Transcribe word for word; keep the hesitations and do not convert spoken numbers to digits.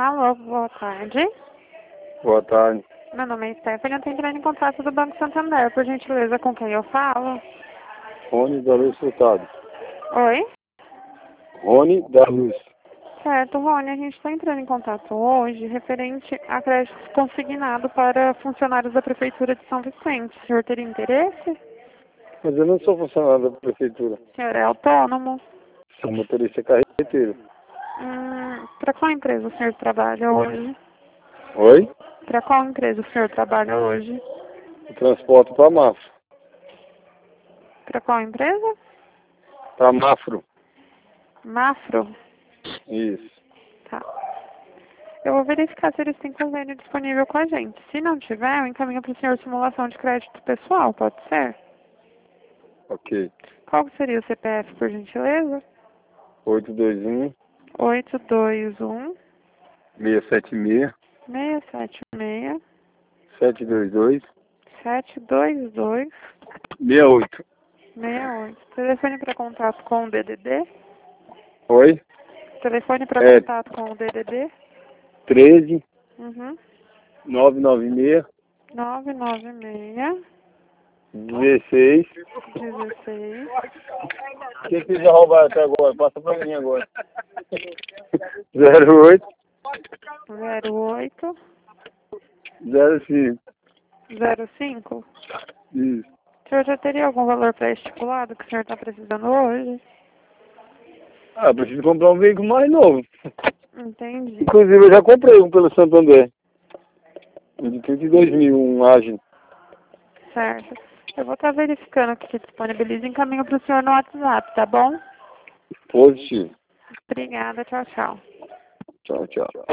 Alô, boa tarde. Boa tarde. Meu nome é Stephanie, eu estou entrando em contato do Banco Santander, por gentileza, com quem eu falo? Rony da Luz Furtado. Oi? Rony da Luz. Certo, Rony, a gente está entrando em contato hoje referente a crédito consignado para funcionários da Prefeitura de São Vicente. O senhor teria interesse? Mas eu não sou funcionário da prefeitura. O senhor é autônomo? Sou motorista carreteiro. Hum, para qual empresa o senhor trabalha hoje? Oi? Para qual empresa o senhor trabalha hoje? Eu transporto para Mafro. Para qual empresa? Para Mafro. Mafro? Isso. Tá. Eu vou verificar se eles têm convênio disponível com a gente. Se não tiver, eu encaminho para o senhor simulação de crédito pessoal, pode ser? Ok. Qual seria o C P F, por gentileza? oito dois um, oito dois um, seis sete seis, seis sete seis, sete dois dois, sete dois dois, seis oito. seis oito. Telefone para contato com o D D D? Oi? Telefone para É contato com o D D D? treze, Uhum. nove nove seis, nove nove seis, dezesseis. dezesseis, Quem quiser roubar até agora, passa para mim agora. zero oito, zero oito, zero cinco. zero cinco. Isso. O senhor já teria algum valor pré-estipulado que o senhor está precisando hoje? Ah, eu preciso comprar um veículo mais novo. Entendi. Inclusive, eu já comprei um pelo Santander. Um de trinta e dois mil, um Agile. Certo. Eu vou estar verificando o que se disponibiliza e encaminho para o senhor no WhatsApp, tá bom? Positivo. Obrigada, tchau, tchau. Tchau, tchau.